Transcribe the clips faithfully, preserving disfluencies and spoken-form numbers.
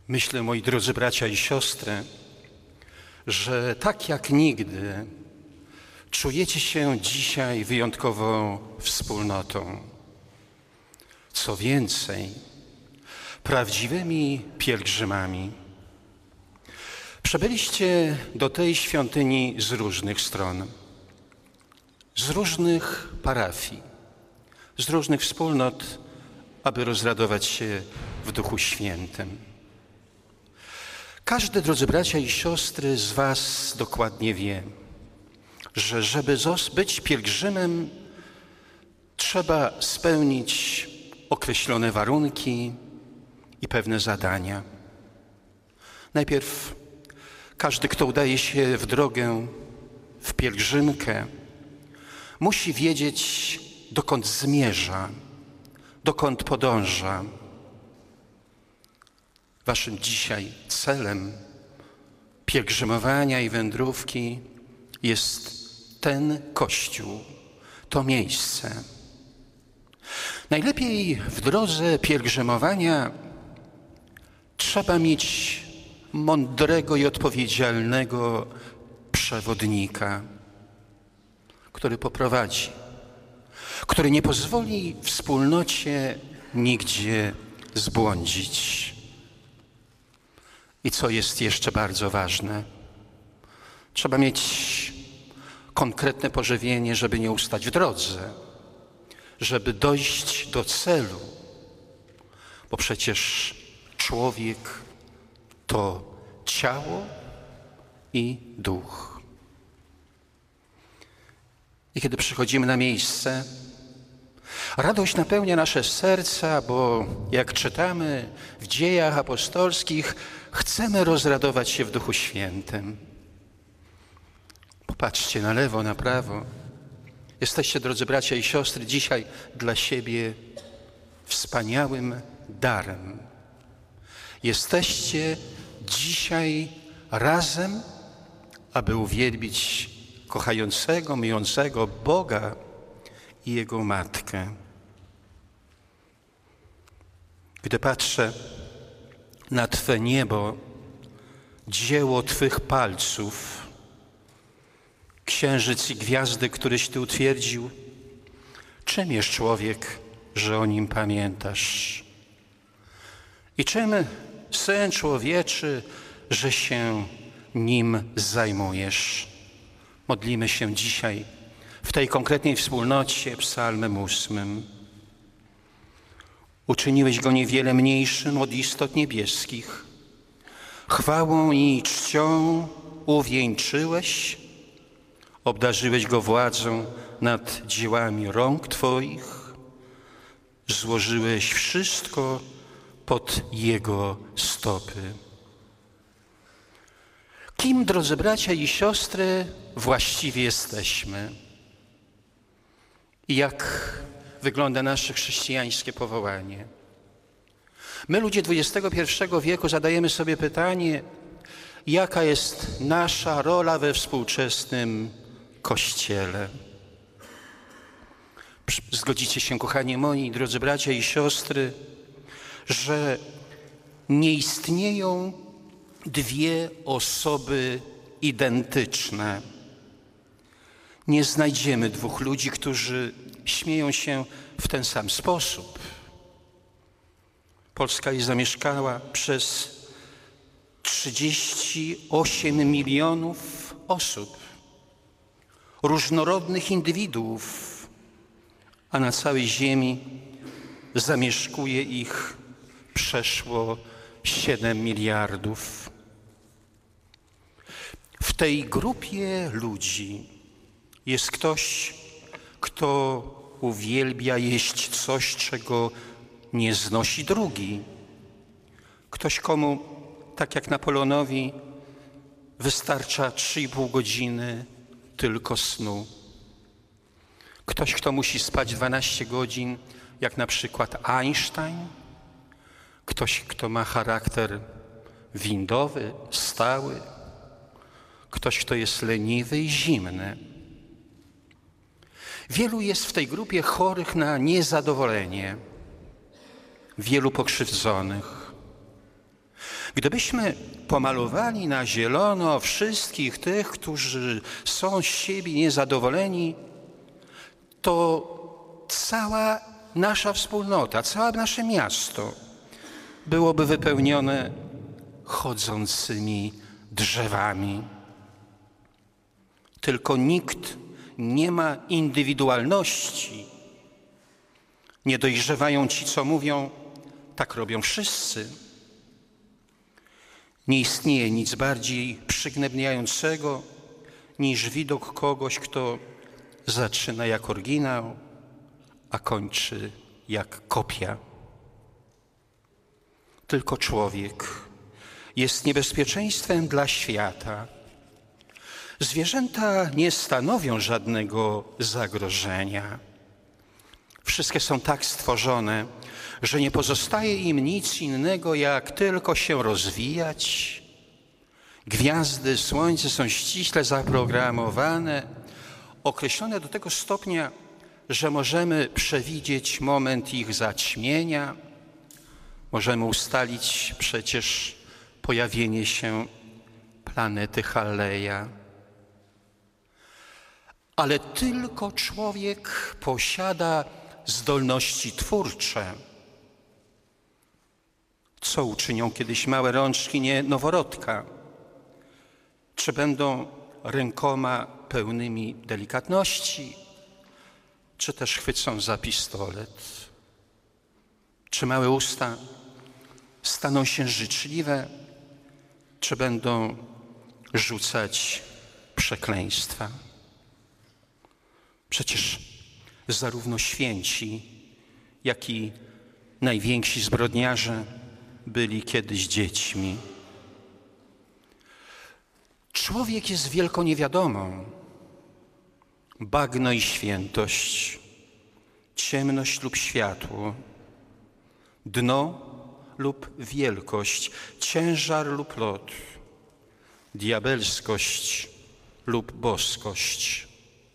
Myślę, moi drodzy bracia i siostry, że tak jak nigdy czujecie się dzisiaj wyjątkową wspólnotą. Co więcej, prawdziwymi pielgrzymami. Przybyliście do tej świątyni z różnych stron, z różnych parafii, z różnych wspólnot, aby rozradować się w Duchu Świętym. Każdy, drodzy bracia i siostry, z was dokładnie wie, że żeby być pielgrzymem, trzeba spełnić określone warunki i pewne zadania. Najpierw każdy, kto udaje się w drogę, w pielgrzymkę, musi wiedzieć, dokąd zmierza, dokąd podąża. Waszym dzisiaj celem pielgrzymowania i wędrówki jest ten Kościół, to miejsce. Najlepiej w drodze pielgrzymowania trzeba mieć mądrego i odpowiedzialnego przewodnika, który poprowadzi, który nie pozwoli wspólnocie nigdzie zbłądzić. I co jest jeszcze bardzo ważne, trzeba mieć konkretne pożywienie, żeby nie ustać w drodze, żeby dojść do celu, bo przecież człowiek to ciało i duch. I kiedy przychodzimy na miejsce, radość napełnia nasze serca, bo jak czytamy w Dziejach Apostolskich, chcemy rozradować się w Duchu Świętym. Popatrzcie na lewo, na prawo. Jesteście, drodzy bracia i siostry, dzisiaj dla siebie wspaniałym darem. Jesteście dzisiaj razem, aby uwielbić kochającego, miłującego Boga i Jego Matkę. Gdy patrzę na Twe niebo, dzieło Twych palców, księżyc i gwiazdy, któreś Ty utwierdził, czym jest człowiek, że o nim pamiętasz? I czym, Syn Człowieczy, że się nim zajmujesz? Modlimy się dzisiaj w tej konkretnej wspólnocie psalmem ósmym. Uczyniłeś go niewiele mniejszym od istot niebieskich. Chwałą i czcią uwieńczyłeś. Obdarzyłeś go władzą nad dziełami rąk Twoich. Złożyłeś wszystko pod Jego stopy. Kim, drodzy bracia i siostry, właściwie jesteśmy? I jak wygląda nasze chrześcijańskie powołanie? My, ludzie dwudziestego pierwszego wieku, zadajemy sobie pytanie, jaka jest nasza rola we współczesnym Kościele? Zgodzicie się, kochani moi, drodzy bracia i siostry, że nie istnieją dwie osoby identyczne. Nie znajdziemy dwóch ludzi, którzy śmieją się w ten sam sposób. Polska jest zamieszkała przez trzydzieści osiem milionów osób, różnorodnych indywiduów, a na całej ziemi zamieszkuje ich przeszło siedem miliardów. W tej grupie ludzi jest ktoś, kto uwielbia jeść coś, czego nie znosi drugi. Ktoś, komu, tak jak Napoleonowi, wystarcza trzy i pół godziny tylko snu. Ktoś, kto musi spać dwanaście godzin, jak na przykład Einstein. Ktoś, kto ma charakter windowy, stały. Ktoś, kto jest leniwy i zimny. Wielu jest w tej grupie chorych na niezadowolenie, wielu pokrzywdzonych. Gdybyśmy pomalowali na zielono wszystkich tych, którzy są z siebie niezadowoleni, to cała nasza wspólnota, całe nasze miasto byłoby wypełnione chodzącymi drzewami. Tylko nikt nie ma indywidualności. Nie dojrzewają ci, co mówią, tak robią wszyscy. Nie istnieje nic bardziej przygnębiającego niż widok kogoś, kto zaczyna jak oryginał, a kończy jak kopia. Tylko człowiek jest niebezpieczeństwem dla świata. Zwierzęta nie stanowią żadnego zagrożenia. Wszystkie są tak stworzone, że nie pozostaje im nic innego, jak tylko się rozwijać. Gwiazdy, słońce są ściśle zaprogramowane, określone do tego stopnia, że możemy przewidzieć moment ich zaćmienia. Możemy ustalić przecież pojawienie się planety Halleja. Ale tylko człowiek posiada zdolności twórcze. Co uczynią kiedyś małe rączki nie noworodka? Czy będą rękoma pełnymi delikatności, czy też chwycą za pistolet? Czy małe usta staną się życzliwe, czy będą rzucać przekleństwa? Przecież zarówno święci, jak i najwięksi zbrodniarze byli kiedyś dziećmi. Człowiek jest wielką niewiadomą. Bagno i świętość, ciemność lub światło, dno lub wielkość, ciężar lub lot, diabelskość lub boskość.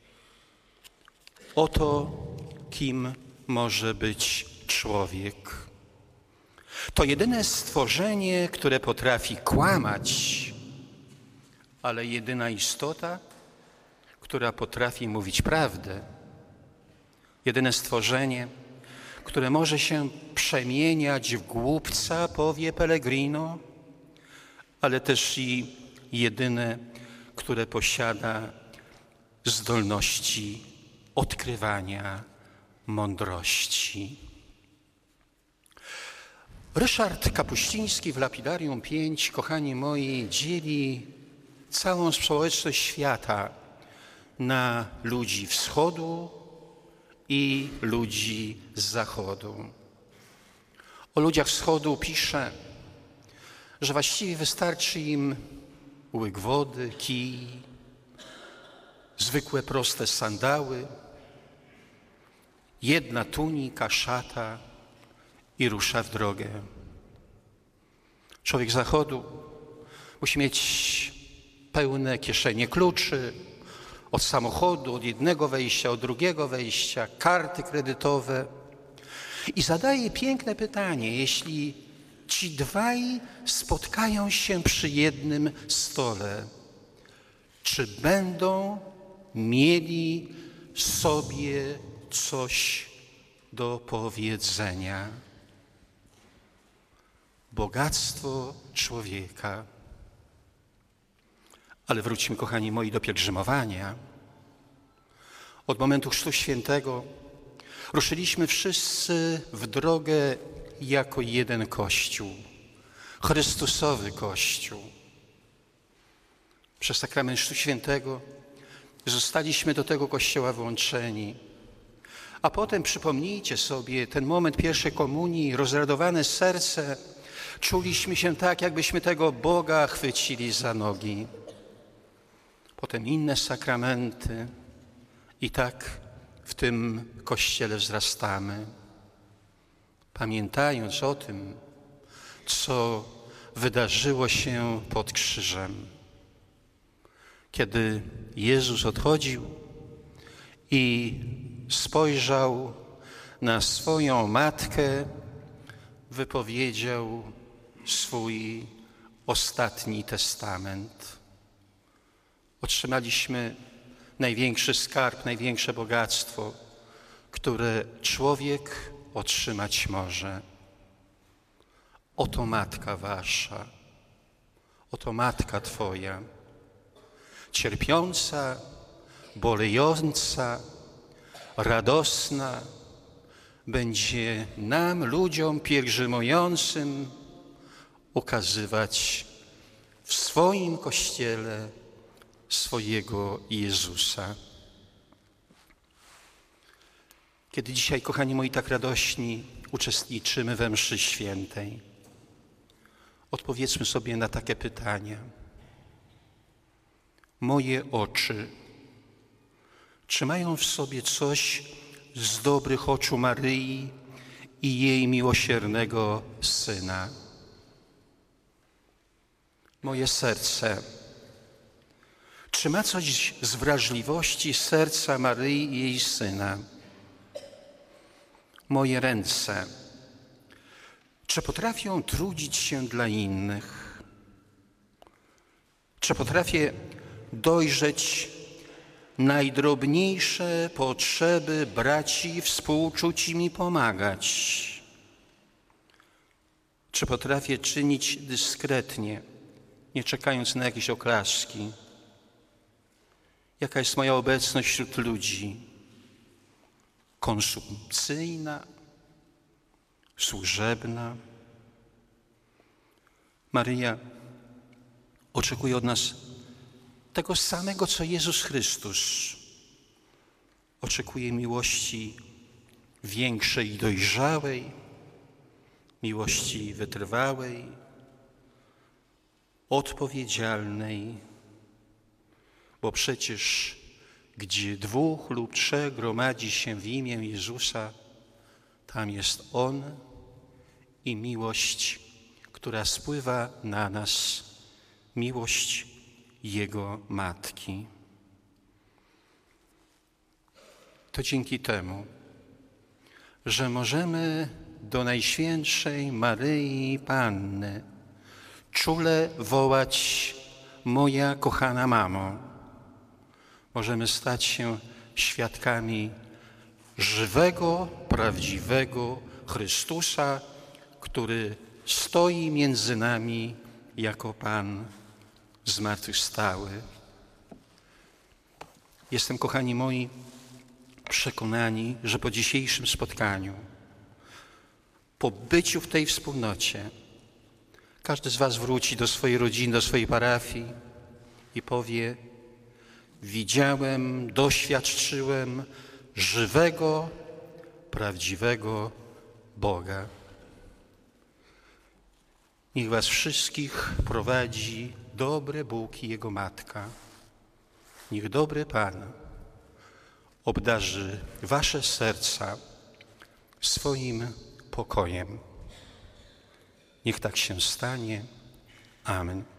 Oto kim może być człowiek. To jedyne stworzenie, które potrafi kłamać, ale jedyna istota, która potrafi mówić prawdę. Jedyne stworzenie, które może się przemieniać w głupca, powie Pellegrino, ale też i jedyne, które posiada zdolności odkrywania mądrości. Ryszard Kapuściński w Lapidarium pięć, kochani moi, dzieli całą społeczność świata na ludzi wschodu i ludzi z zachodu. O ludziach wschodu pisze, że właściwie wystarczy im łyk wody, kij, zwykłe proste sandały, jedna tunika, szata i rusza w drogę. Człowiek zachodu musi mieć pełne kieszenie kluczy od samochodu, od jednego wejścia, od drugiego wejścia, karty kredytowe. I zadaje piękne pytanie, jeśli ci dwaj spotkają się przy jednym stole, czy będą mieli sobie coś do powiedzenia? Bogactwo człowieka. Ale wróćmy, kochani moi, do pielgrzymowania. Od momentu Chrztu Świętego ruszyliśmy wszyscy w drogę jako jeden Kościół, Chrystusowy Kościół. Przez sakrament Chrztu Świętego zostaliśmy do tego Kościoła włączeni. A potem przypomnijcie sobie ten moment pierwszej komunii, rozradowane serce. Czuliśmy się tak, jakbyśmy tego Boga chwycili za nogi. Potem inne sakramenty i tak w tym Kościele wzrastamy, pamiętając o tym, co wydarzyło się pod krzyżem. Kiedy Jezus odchodził i spojrzał na swoją matkę, wypowiedział swój ostatni testament. Otrzymaliśmy największy skarb, największe bogactwo, które człowiek otrzymać może. Oto matka wasza, oto matka twoja, cierpiąca, bolejąca, radosna, będzie nam, ludziom pielgrzymującym, ukazywać w swoim Kościele swojego Jezusa. Kiedy dzisiaj, kochani moi, tak radośni uczestniczymy we mszy świętej, odpowiedzmy sobie na takie pytania. Moje oczy, czy mają w sobie coś z dobrych oczu Maryi i jej miłosiernego Syna? Moje serce, czy ma coś z wrażliwości serca Maryi i jej Syna? Moje ręce, czy potrafią trudzić się dla innych? Czy potrafię dojrzeć najdrobniejsze potrzeby braci, współczuć im i pomagać? Czy potrafię czynić dyskretnie, nie czekając na jakieś oklaski? Jaka jest moja obecność wśród ludzi? Konsumpcyjna, służebna? Maryja oczekuje od nas tego samego, co Jezus Chrystus. Oczekuje miłości większej i dojrzałej, miłości wytrwałej, odpowiedzialnej, bo przecież gdzie dwóch lub trzech gromadzi się w imię Jezusa, tam jest On i miłość, która spływa na nas, miłość Jego Matki. To dzięki temu, że możemy do Najświętszej Maryi Panny czule wołać: moja kochana mamo, możemy stać się świadkami żywego, prawdziwego Chrystusa, który stoi między nami jako Pan zmartwychwstały. Jestem, kochani moi, przekonani, że po dzisiejszym spotkaniu, po byciu w tej wspólnocie, każdy z was wróci do swojej rodziny, do swojej parafii i powie: widziałem, doświadczyłem żywego, prawdziwego Boga. Niech was wszystkich prowadzi dobry Bóg i Jego Matka. Niech dobry Pan obdarzy wasze serca swoim pokojem. Niech tak się stanie. Amen.